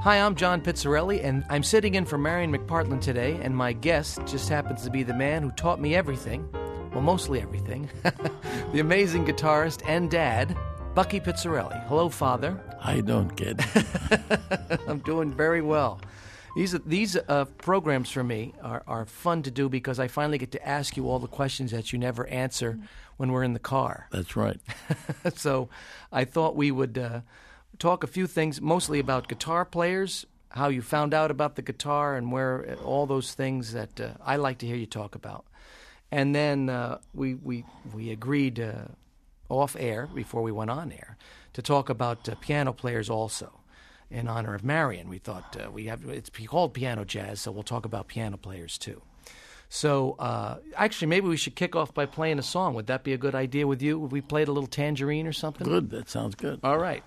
Hi, I'm John Pizzarelli, and I'm sitting in for Marion McPartland today, and my guest just happens to be the man who taught me everything, well, mostly everything, the amazing guitarist and dad, Bucky Pizzarelli. Hello, Father. How you doing, kid? I'm doing very well. These programs for me are fun to do because I finally get to ask you all the questions that you never answer when we're in the car. That's right. So I thought we would talk a few things, mostly about guitar players, how you found out about the guitar, and where all those things that I like to hear you talk about. And then we agreed off air before we went on air to talk about piano players also. In honor of Marion, we thought it's called Piano Jazz, so we'll talk about piano players too. So actually, maybe we should kick off by playing a song. Would that be a good idea with you? If we played a little Tangerine or something? Good. That sounds good. All right.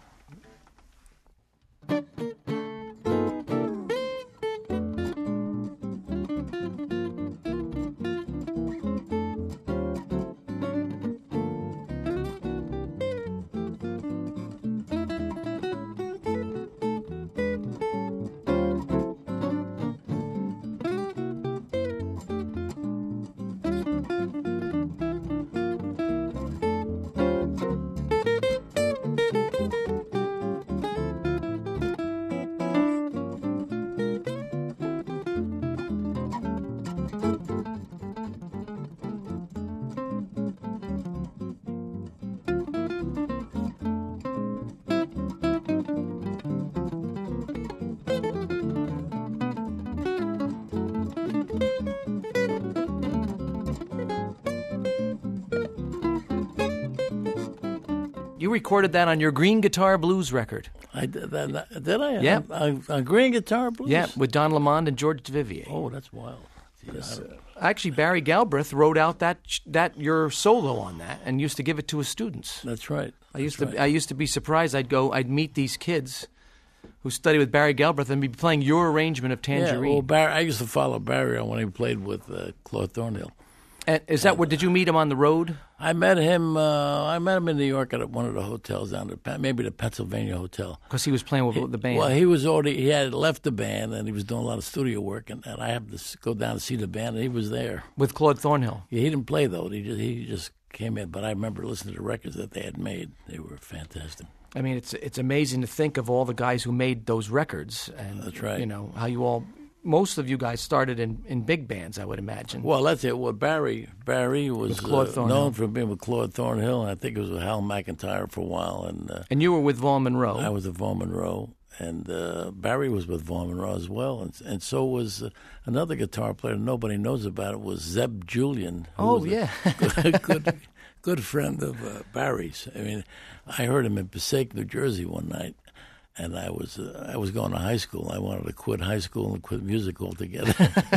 You recorded that on your Green Guitar Blues record. Did I? Yeah. On Green Guitar Blues? Yeah, with Don Lamond and George Duvivier. Oh, that's wild. Actually, Barry Galbraith wrote out that your solo on that and used to give it to his students. That's right. I used to be surprised. I'd meet these kids who studied with Barry Galbraith and be playing your arrangement of Tangerine. Yeah, well, I used to follow Barry when he played with Claude Thornhill. And is that did you meet him on the road? I met him. I met him in New York at one of the hotels down at maybe the Pennsylvania Hotel. Because he was playing with the band. Well, he had left the band and he was doing a lot of studio work, and I happened to go down to see the band, and he was there with Claude Thornhill. Yeah, he didn't play though. He just came in, but I remember listening to the records that they had made. They were fantastic. I mean, it's amazing to think of all the guys who made those records, and that's right. You know how you all. Most of you guys started in big bands, I would imagine. Well, that's it. Well, Barry was known for being with Claude Thornhill, and I think it was with Hal McIntyre for a while. And you were with Vaughn Monroe. I was with Vaughn Monroe, and Barry was with Vaughn Monroe as well, and so was another guitar player nobody knows about. It was Zeb Julian. Oh, yeah. good friend of Barry's. I mean, I heard him in Passaic, New Jersey one night. And I was going to high school. I wanted to quit high school and quit music altogether.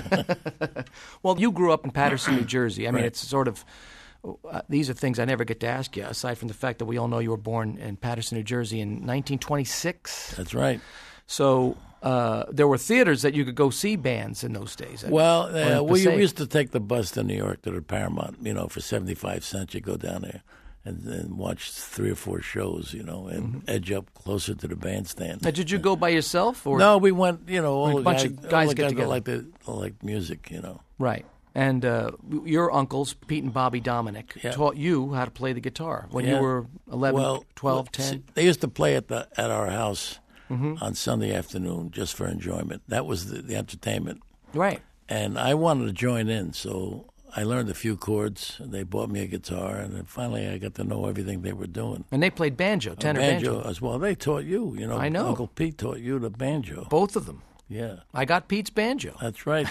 Well, you grew up in Paterson, New Jersey. I mean, Right. It's sort of these are things I never get to ask you, aside from the fact that we all know you were born in Paterson, New Jersey in 1926. That's right. So there were theaters that you could go see bands in those days. Well, we used to take the bus to New York to the Paramount, for 75 cents. You go down there and watch 3 or 4 shows, and edge up closer to the bandstand. Now, did you go by yourself? Or? No, we went, all a bunch of guys get together. like music, Right. And your uncles, Pete and Bobby Dominic, taught you how to play the guitar when you were 11, 12, 10? They used to play at our house on Sunday afternoon just for enjoyment. That was the entertainment. Right. And I wanted to join in, so I learned a few chords. They bought me a guitar, and then finally I got to know everything they were doing. And they played banjo, tenor banjo as well. They taught you, I know. Uncle Pete taught you the banjo. Both of them. Yeah. I got Pete's banjo. That's right.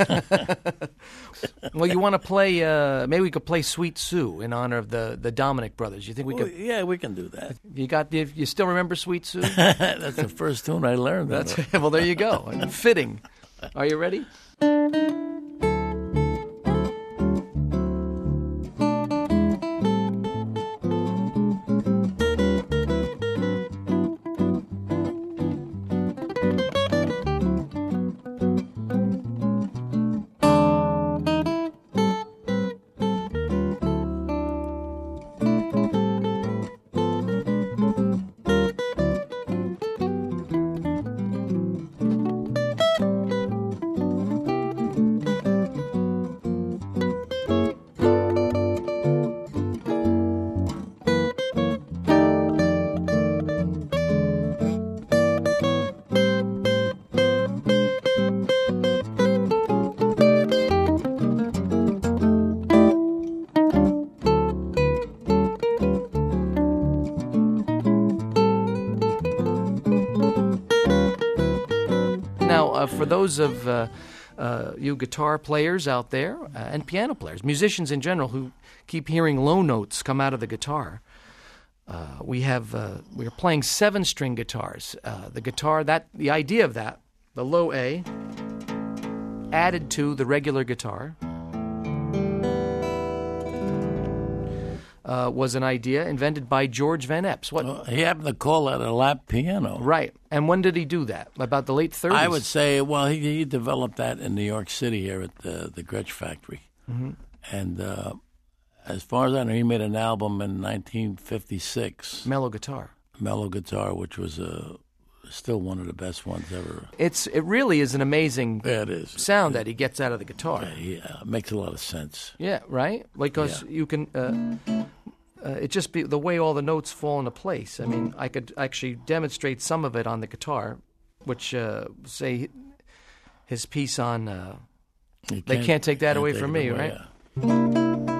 Well, you want to play, maybe we could play Sweet Sue in honor of the Dominic brothers. You think we could? Yeah, we can do that. You still remember Sweet Sue? That's the first tune I learned. Well, there you go. Fitting. Are you ready? for those of you guitar players out there and piano players, musicians in general who keep hearing low notes come out of the guitar, we are playing 7-string guitars. The idea of that, the low A, added to the regular guitar, was an idea invented by George Van Eps. He happened to call that a lap piano. Right. And when did he do that? About the late 30s? I would say, well, he developed that in New York City here at the Gretsch factory. Mm-hmm. And as far as I know, he made an album in 1956. Mellow Guitar, which was still one of the best ones ever. It really is an amazing sound Yeah. that he gets out of the guitar. Yeah, it makes a lot of sense. Yeah, right? Because you can... it just be the way all the notes fall into place. I mean, I could actually demonstrate some of it on the guitar, which, say, his piece on They Can't Take That Away From Me, right? Yeah.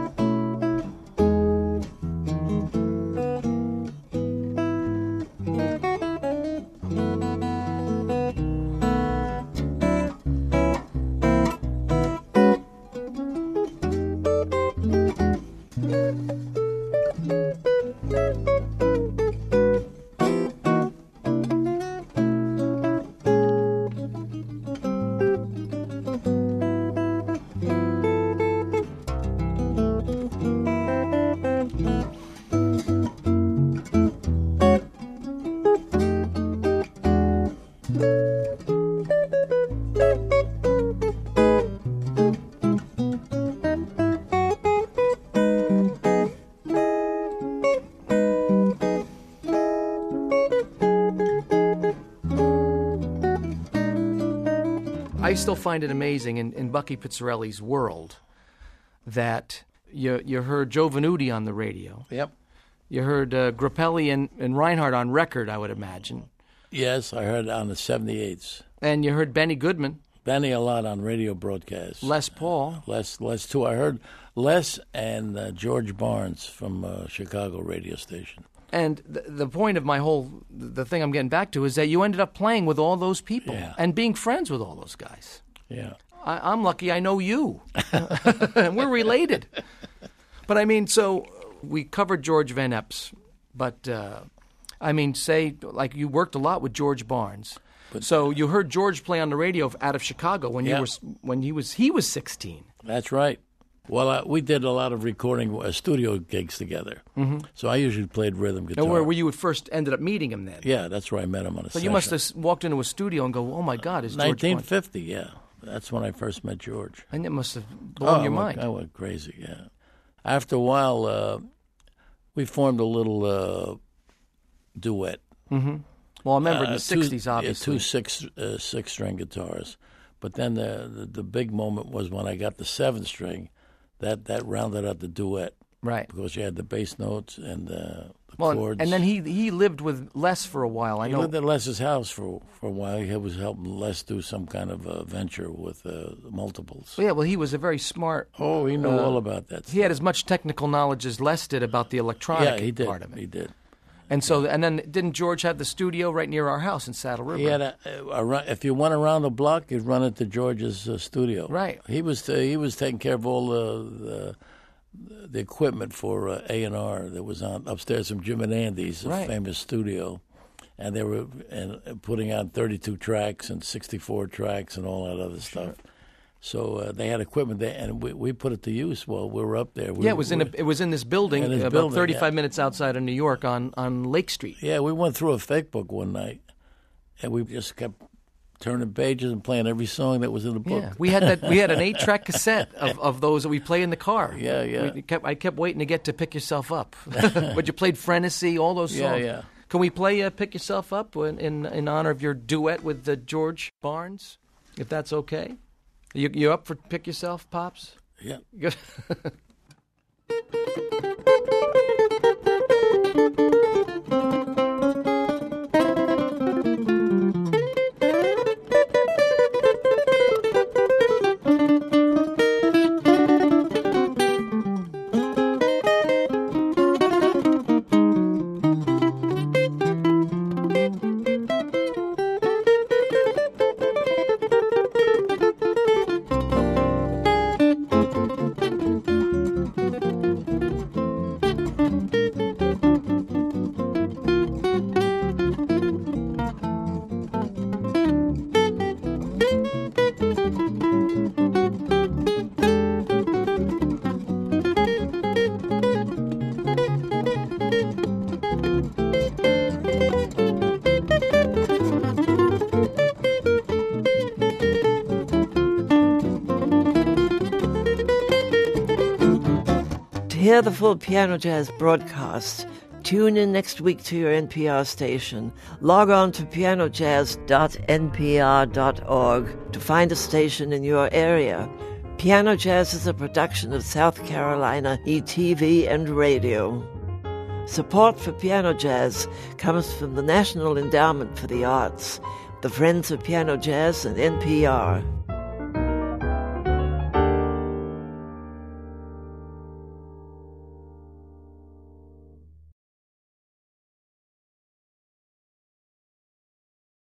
I still find it amazing in Bucky Pizzarelli's world that you heard Joe Venuti on the radio. Yep. You heard Grappelli and Reinhardt on record, I would imagine. Yes, I heard on the 78s. And you heard Benny Goodman. Benny a lot on radio broadcasts. Les Paul. Les too. I heard Les and George Barnes from Chicago radio station. And the point of the thing I'm getting back to is that you ended up playing with all those people and being friends with all those guys. Yeah. I'm lucky I know you. We're related. But I mean, so we covered George Van Eps, but I mean, say, like you worked a lot with George Barnes. So you heard George play on the radio out of Chicago when he was 16. That's right. Well, we did a lot of recording studio gigs together. Mm-hmm. So I usually played rhythm guitar. And where you would first ended up meeting him then? Yeah, that's where I met him on a So session. you must have walked into a studio and go, "Oh my God, is George?" 1950, yeah. That's when I first met George. And it must have blown your mind. I went crazy, yeah. After a while, we formed a little duet. Mm-hmm. Well, I remember in the 60s, obviously. Two six-string guitars. But then the big moment was when I got the 7-string. That rounded out the duet. Right. Because you had the bass notes and the chords. And then he lived with Les for a while. I know. He lived at Les's house for a while. He was helping Les do some kind of venture with multiples. Yeah, well, he was a very smart... Oh, he knew all about that stuff. He had as much technical knowledge as Les did about the electronic part of it. He did. And so, and then didn't George have the studio right near our house in Saddle River? He had if you went around the block, you'd run into George's studio. Right. He was taking care of all the equipment for A&R that was on upstairs from Jim and Andy's, famous studio, and they were putting out 32 tracks and 64 tracks and all that other stuff. So they had equipment there, and we put it to use while we were up there. It was in this building, about 35 minutes outside of New York on Lake Street. Yeah, we went through a fake book one night, and we just kept turning pages and playing every song that was in the book. Yeah, we had an 8-track cassette of those that we play in the car. Yeah. I kept waiting to get to Pick Yourself Up, but you played Frenesy, all those songs. Yeah. Can we play Pick Yourself Up in honor of your duet with George Barnes, if that's okay? You up for Pick Yourself, Pops? Yeah. Good. hear the full Piano Jazz broadcast, tune in next week to your NPR station. Log on to pianojazz.npr.org to find a station in your area. Piano Jazz is a production of South Carolina ETV and Radio. Support for Piano Jazz comes from the National Endowment for the Arts, the Friends of Piano Jazz, and NPR.